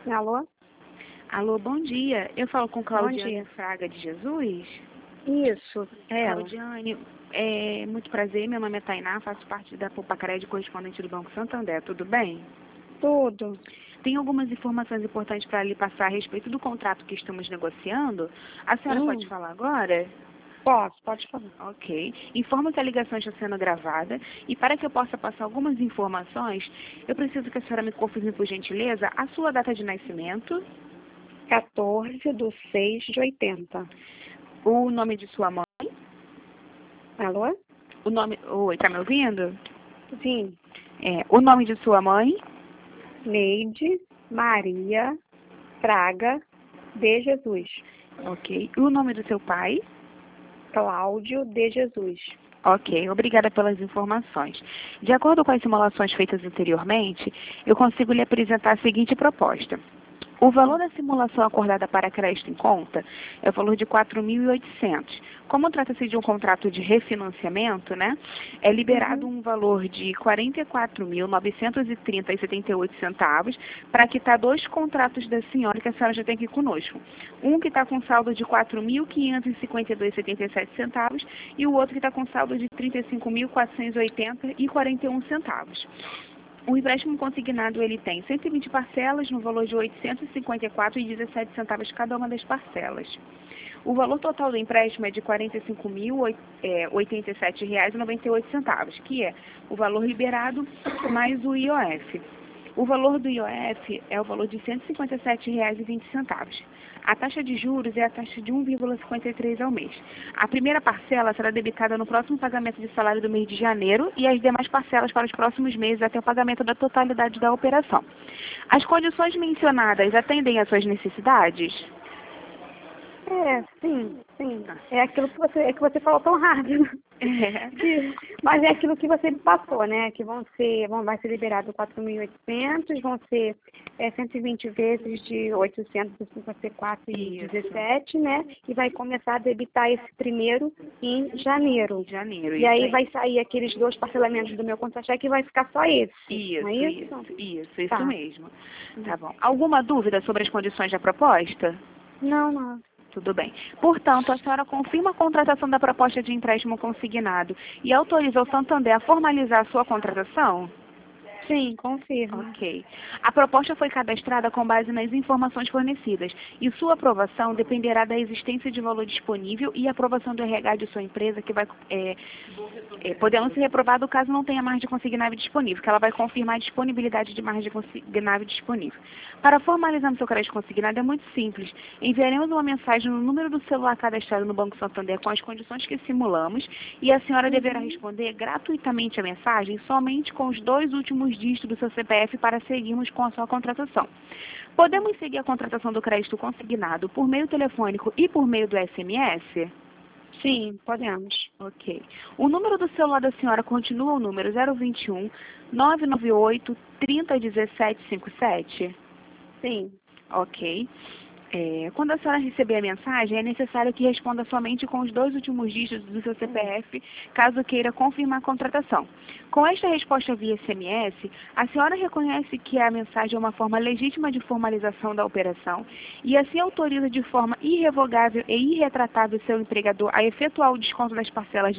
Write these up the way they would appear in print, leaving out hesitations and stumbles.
Alô? Alô, bom dia. Eu falo com Bom Claudiane dia. Fraga de Jesus. Isso, é ela. Claudiane, muito prazer. Meu nome é Tainá, faço parte da Pupacaré de correspondente do Banco Santander. Tudo bem? Tudo. Tem algumas informações importantes para lhe passar a respeito do contrato que estamos negociando. A senhora pode falar agora? Pode falar. Ok. Informo que a ligação está sendo gravada e para que eu possa passar algumas informações, eu preciso que a senhora me confirme, por gentileza, a sua data de nascimento, 14/6/80. o nome de sua mãe, Alô? o nome... Oi, tá me ouvindo? Sim. O nome de sua mãe, Neide Maria Fraga de Jesus. ok. E o nome do seu pai, Cláudio de Jesus. ok. Obrigada pelas informações. De acordo com as simulações feitas anteriormente, eu consigo lhe apresentar a seguinte proposta. O valor da simulação acordada para crédito em conta é o valor de 4.800. Como trata-se de um contrato de refinanciamento, né, é liberado um valor de 44.930,78 centavos para quitar dois contratos da senhora que a senhora já tem aqui conosco. Um que está com saldo de 4.552,77 centavos e o outro que está com saldo de 35.480,41 centavos. O empréstimo consignado ele tem 120 parcelas no valor de R$ 854,17 centavos cada uma das parcelas. O valor total do empréstimo é de R$ 45.087,98 centavos, que é o valor liberado mais o IOF. O valor do IOF é o valor de R$ 157,20. A taxa de juros é a taxa de 1,53 ao mês. A primeira parcela será debitada no próximo pagamento de salário do mês de janeiro e as demais parcelas para os próximos meses até o pagamento da totalidade da operação. As condições mencionadas atendem às suas necessidades? Sim. É aquilo que você falou tão rápido. Mas é aquilo que você me passou, né? Que vai ser liberado 4.800, vão ser 120 vezes de 854,17, né? E vai começar a debitar esse primeiro em janeiro. E aí vai sair aqueles dois parcelamentos do meu contra-cheque e vai ficar só esse. Isso, não é isso? Isso mesmo. Tá bom. Alguma dúvida sobre as condições da proposta? Não. Tudo bem. Portanto, a senhora confirma a contratação da proposta de empréstimo consignado e autoriza o Santander a formalizar a sua contratação? Sim, confirmo. Ok. A proposta foi cadastrada com base nas informações fornecidas e sua aprovação dependerá da existência de valor disponível e aprovação do RH de sua empresa, que vai podendo ser reprovado caso não tenha margem consignável disponível, que ela vai confirmar a disponibilidade de margem consignável disponível. Para formalizar o seu crédito consignado é muito simples. Enviaremos uma mensagem no número do celular cadastrado no Banco Santander com as condições que simulamos e a senhora deverá responder gratuitamente a mensagem somente com os dois últimos dígitos do seu CPF para seguirmos com a sua contratação. Podemos seguir a contratação do crédito consignado por meio telefônico e por meio do SMS? Sim, podemos. Ok. O número do celular da senhora continua o número 021 998 30 17 57? Sim. Ok. Quando a senhora receber a mensagem, é necessário que responda somente com os dois últimos dígitos do seu CPF, caso queira confirmar a contratação. Com esta resposta via SMS, a senhora reconhece que a mensagem é uma forma legítima de formalização da operação e assim autoriza de forma irrevogável e irretratável seu empregador a efetuar o desconto das parcelas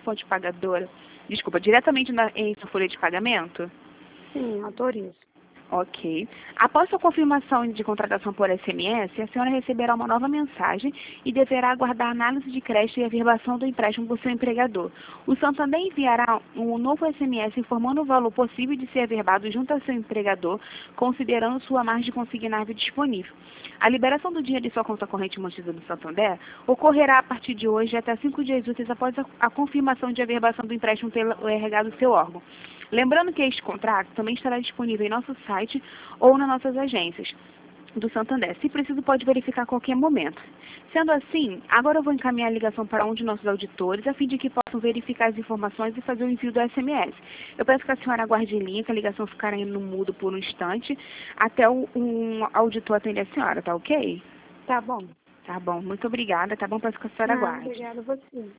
diretamente em sua folha de pagamento? Sim, autorizo. Ok. Após sua confirmação de contratação por SMS, a senhora receberá uma nova mensagem e deverá aguardar a análise de crédito e averbação do empréstimo por seu empregador. O Santander enviará um novo SMS informando o valor possível de ser averbado junto ao seu empregador, considerando sua margem consignável disponível. A liberação do dinheiro de sua conta corrente mantida no Santander ocorrerá a partir de hoje até 5 dias úteis após a confirmação de averbação do empréstimo pelo RH do seu órgão. Lembrando que este contrato também estará disponível em nosso site ou nas nossas agências do Santander. Se preciso, pode verificar a qualquer momento. Sendo assim, agora eu vou encaminhar a ligação para um de nossos auditores, a fim de que possam verificar as informações e fazer o envio do SMS. Eu peço que a senhora aguarde em linha, que a ligação ficará no mudo por um instante, até um auditor atender a senhora, tá ok? Tá bom. Tá bom, muito obrigada, tá bom? Peço que a senhora aguarde. Obrigada a você.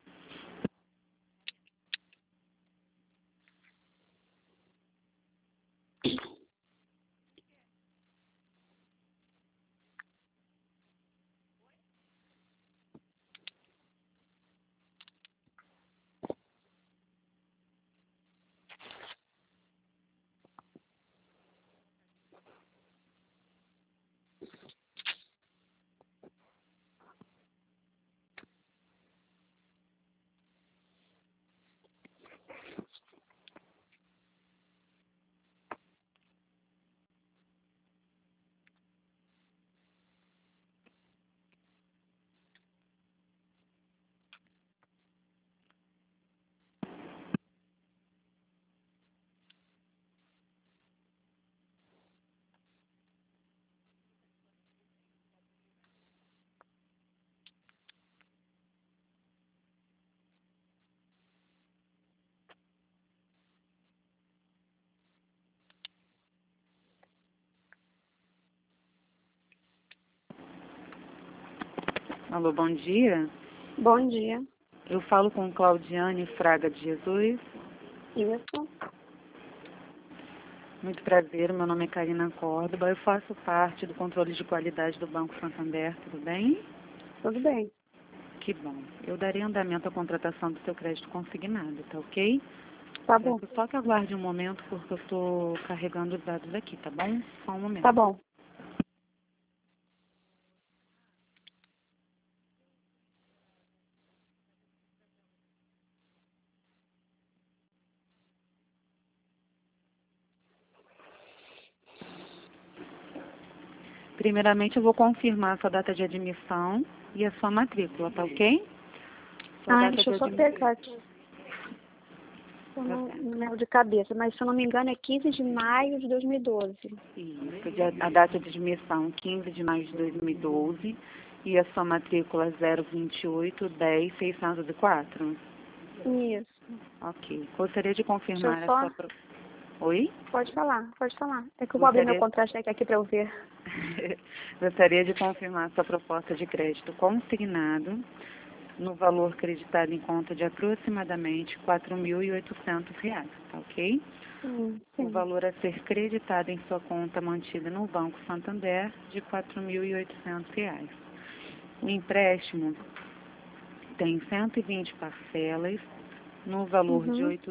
Alô, bom dia. Bom dia. Eu falo com Claudiane Fraga de Jesus. Isso. Muito prazer, meu nome é Karina Córdoba. Eu faço parte do controle de qualidade do Banco Santander, tudo bem? Tudo bem. Que bom. Eu darei andamento à contratação do seu crédito consignado, tá ok? Tá bom. Só que aguarde um momento, porque eu estou carregando os dados aqui, tá bom? Só um momento. Tá bom. Primeiramente, eu vou confirmar a sua data de admissão e a sua matrícula, tá ok? Deixa eu só pegar aqui. Eu não lembro de cabeça, mas se eu não me engano é 15 de maio de 2012. Isso, a data de admissão 15 de maio de 2012 e a sua matrícula 028-10-604. Isso. Ok. Gostaria de confirmar Deixa eu só... a sua... Oi? Pode falar, pode falar. É que eu vou abrir meu contra-cheque aqui para eu ver. Gostaria de confirmar a sua proposta de crédito consignado no valor creditado em conta de aproximadamente R$ 4.800, tá ok? Sim. O valor a ser creditado em sua conta mantida no Banco Santander de R$ 4.800. O empréstimo tem 120 parcelas no valor de R$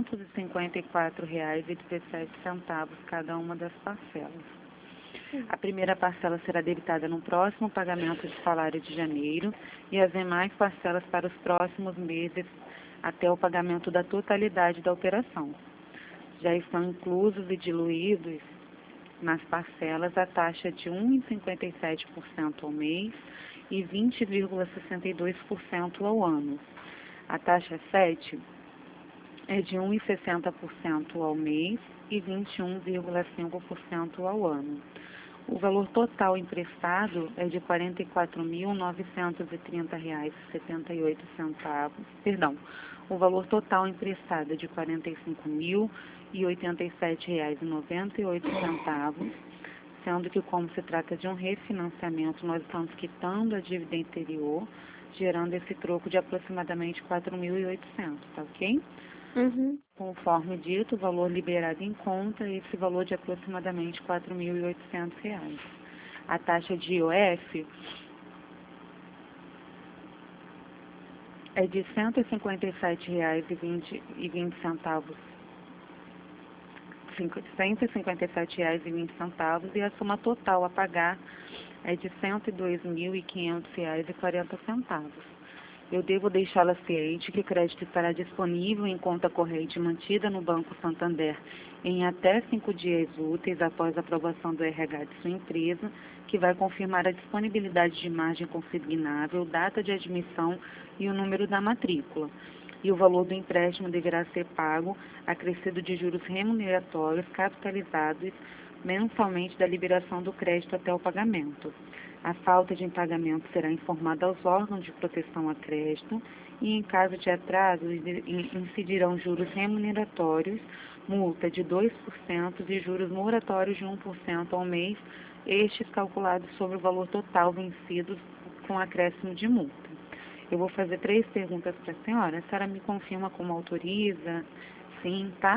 854,17 cada uma das parcelas. A primeira parcela será debitada no próximo pagamento de salário de janeiro e as demais parcelas para os próximos meses até o pagamento da totalidade da operação. Já estão inclusos e diluídos nas parcelas a taxa de 1,57% ao mês e 20,62% ao ano. A taxa 7 é de 1,60% ao mês e 21,5% ao ano. O valor total emprestado é de R$ 44.930,78. Perdão, o valor total emprestado é de R$ 45.087,98, sendo que, como se trata de um refinanciamento, nós estamos quitando a dívida anterior, gerando esse troco de aproximadamente R$ 4.800, tá ok? Conforme dito, o valor liberado em conta é esse valor de aproximadamente R$ 4.800. A taxa de IOF é de R$ 157,20, e a soma total a pagar é de R$ 102.500,40. Eu devo deixá-la ciente que o crédito estará disponível em conta corrente mantida no Banco Santander em até 5 dias úteis após a aprovação do RH de sua empresa, que vai confirmar a disponibilidade de margem consignável, data de admissão e o número da matrícula. E o valor do empréstimo deverá ser pago, acrescido de juros remuneratórios capitalizados mensalmente da liberação do crédito até o pagamento. A falta de pagamento será informada aos órgãos de proteção a crédito e, em caso de atraso, incidirão juros remuneratórios, multa de 2% e juros moratórios de 1% ao mês, estes calculados sobre o valor total vencido com acréscimo de multa. Eu vou fazer 3 perguntas para a senhora. A senhora me confirma como autoriza? Sim, tá?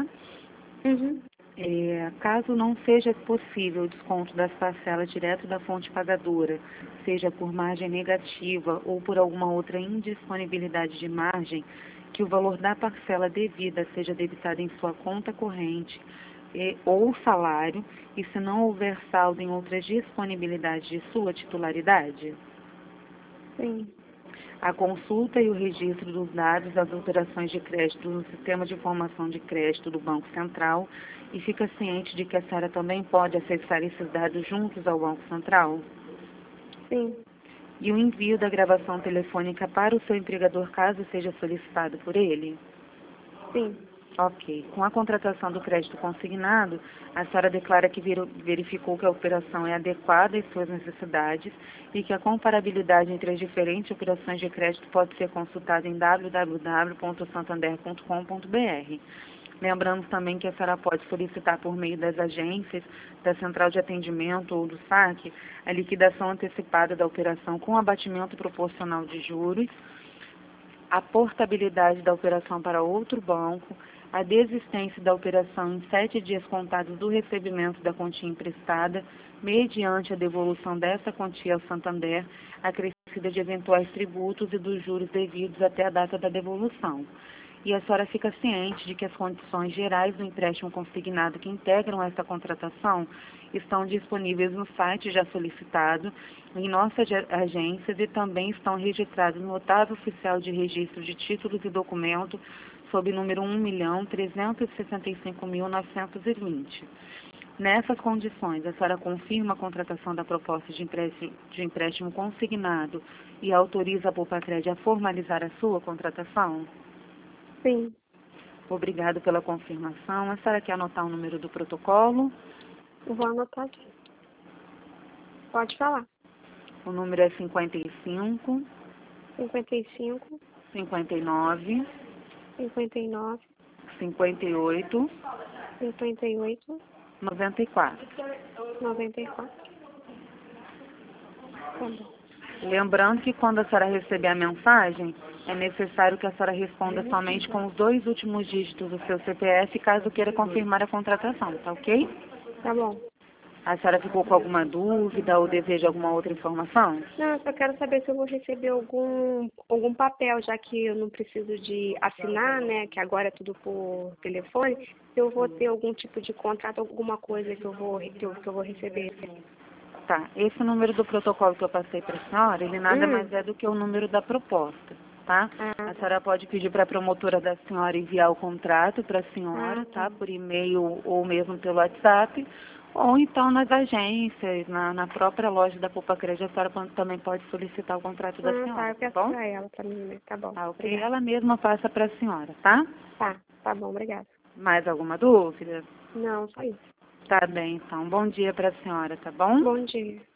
Caso não seja possível o desconto das parcelas direto da fonte pagadora, seja por margem negativa ou por alguma outra indisponibilidade de margem, que o valor da parcela devida seja debitado em sua conta corrente ou salário, e se não houver saldo em outras disponibilidades de sua titularidade? Sim. A consulta e o registro dos dados das operações de crédito no Sistema de Informação de Crédito do Banco Central, e fica ciente de que a senhora também pode acessar esses dados juntos ao Banco Central? Sim. E o envio da gravação telefônica para o seu empregador, caso seja solicitado por ele? Sim. Ok. Com a contratação do crédito consignado, a senhora declara que verificou que a operação é adequada às suas necessidades e que a comparabilidade entre as diferentes operações de crédito pode ser consultada em www.santander.com.br. Lembrando também que a senhora pode solicitar por meio das agências, da central de atendimento ou do saque, a liquidação antecipada da operação com abatimento proporcional de juros, a portabilidade da operação para outro banco, a desistência da operação em 7 dias contados do recebimento da quantia emprestada, mediante a devolução dessa quantia ao Santander, acrescida de eventuais tributos e dos juros devidos até a data da devolução. E a senhora fica ciente de que as condições gerais do empréstimo consignado que integram essa contratação estão disponíveis no site já solicitado, em nossas agências e também estão registrados no Otávio Oficial de Registro de Títulos e Documentos, sob número 1.365.920. Nessas condições, a senhora confirma a contratação da proposta de empréstimo consignado e autoriza a Poupa-Crédito a formalizar a sua contratação? Sim. Obrigado pela confirmação. A senhora quer anotar o número do protocolo? Vou anotar aqui. Pode falar. O número é 55 55, 59 59, 58 58, 94. 94. Tá bom. Lembrando que quando a senhora receber a mensagem, é necessário que a senhora responda somente com os 2 últimos dígitos do seu CPF, caso queira confirmar a contratação, tá ok? Tá bom. A senhora ficou com alguma dúvida ou deseja alguma outra informação? Não, eu só quero saber se eu vou receber algum papel, já que eu não preciso de assinar, né? Que agora é tudo por telefone. Se eu vou ter algum tipo de contrato, alguma coisa que eu vou receber. Tá, esse número do protocolo que eu passei para a senhora, ele nada mais é do que o número da proposta, tá? A senhora pode pedir para a promotora da senhora enviar o contrato para a senhora, tá? Por e-mail ou mesmo pelo WhatsApp, ou então nas agências, na própria loja da Poupa-Crédito, a senhora também pode solicitar o contrato da senhora, Tá, eu tá peço bom? pra ela, pra mim, né? Tá bom. Tá, ok. Obrigada. Ela mesma passa para a senhora, tá? Tá bom, obrigada. Mais alguma dúvida? Não, só isso. Tá bem, então. Bom dia para a senhora, tá bom? Bom dia.